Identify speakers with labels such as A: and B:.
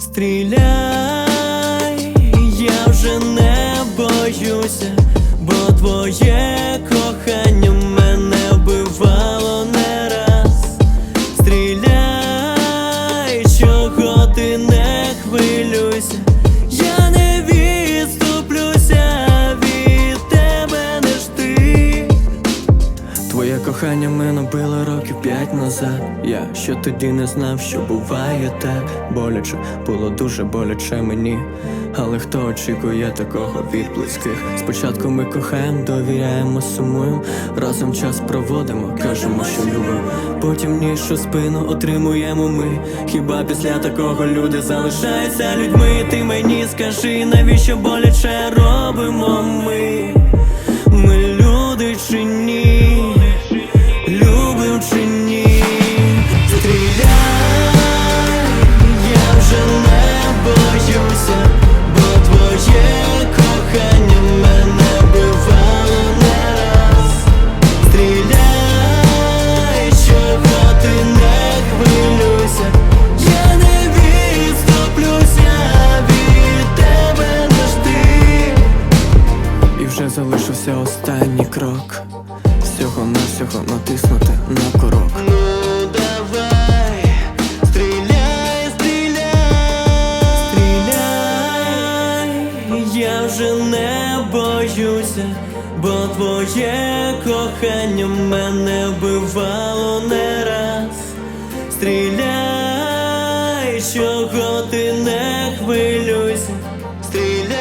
A: Стріляй, я вже не боюся, бо твоє кохання мене вбивало не раз. Стріляй, чого ти не хвилюйся, я не відступлюся від тебе, не жди. Твоє кохання мене било років 5 назад. Я ще тоді не знав, що буває так. Боляче, було дуже боляче мені, але хто очікує такого від близьких? Спочатку ми кохаємо, довіряємо, сумуємо, разом час проводимо, кажемо, що любимо. Потім ніж у спину отримуємо ми. Хіба після такого люди залишаються людьми? Ти мені скажи, навіщо боляче робимо ми? Ми люди чи ні? Любим чи ні? Стріляй, я вже не боюся, бо твоє кохання мене вбивало не раз. Стріляй, чого ти не хвилюйся, я не відступлюся від тебе, не жди. І вже залишився останній крок, всього-навсього натиснути на курок. Ну давай, стріляй, стріляй, стріляй, я вже не боюся, бо твоє кохання мене вбивало не раз. Стріляй, чого ти не хвилюйся, стріляй.